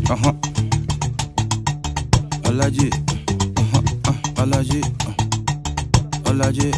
Alaji, Alaji, Alaji,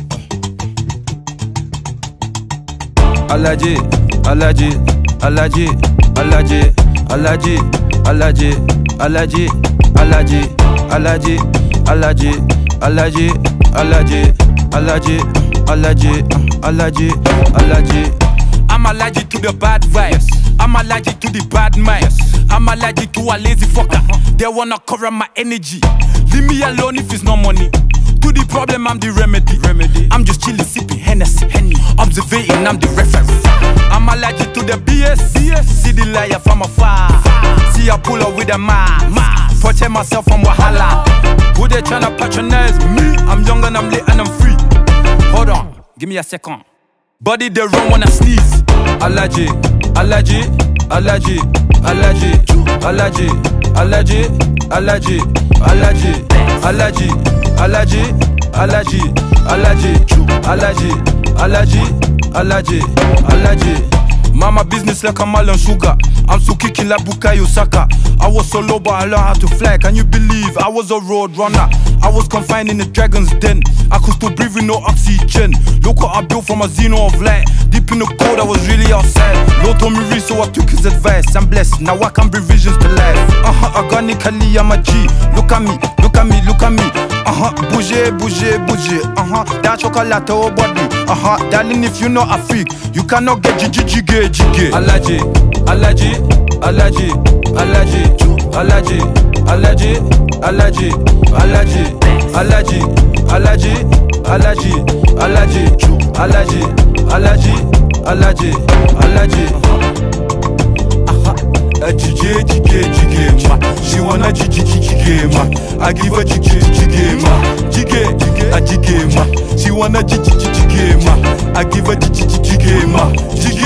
Alaji, Alaji, Alaji, Alaji, Alaji, Alaji, Alaji, Alaji, Alaji, Alaji, Alaji, Alaji, Alaji, Alaji, Alaji, Alaji. I'm allergic to the bad vibes. I'm allergic to the bad minds. I'm allergic to a lazy fucker. They wanna cover my energy. Leave me alone if it's no money. To the problem, I'm the remedy. I'm just chilling, sipping Hennessy. Observating, I'm the referee. I'm allergic to the BS. See the liar from afar. See I pull up with a mask. Protect myself from Wahala. Who they tryna patronize me? I'm young and I'm lit and I'm free. Hold on, give me a second. Body they run when I sneeze. Allergy, allergy, allergy, allergy, allergy, allergy, allergy, allergy, allergy, allergy, allergy, allergy, allergy, allergy, allergy. Mama business like a Marlon Sugar. I'm so kicking like Bukayo Saka. I was so low but I learned how to fly. Can you believe I was a road runner? I was confined in the dragon's den. I could still breathe with no oxygen. Look what I built from a xeno of light. Deep in the cold I was really outside. Lord told me read so I took his advice. I'm blessed, now I can bring visions to life. Organically I'm a G. Look at me, look at me, look at me. Bouger, bouger, bouger. That chocolate oh body. Darling if you know a freak, you cannot get jiggy. Allergy, allergy, allergy, allergy, allergy, allergy, allergy, allergy, allergy, allergy, allergy, allergy, allergy, allergy, allergy, allergy. She wanna jiggy ma. I give her jiggy ma. She wanna jiggy ma. I give her jiggy ma.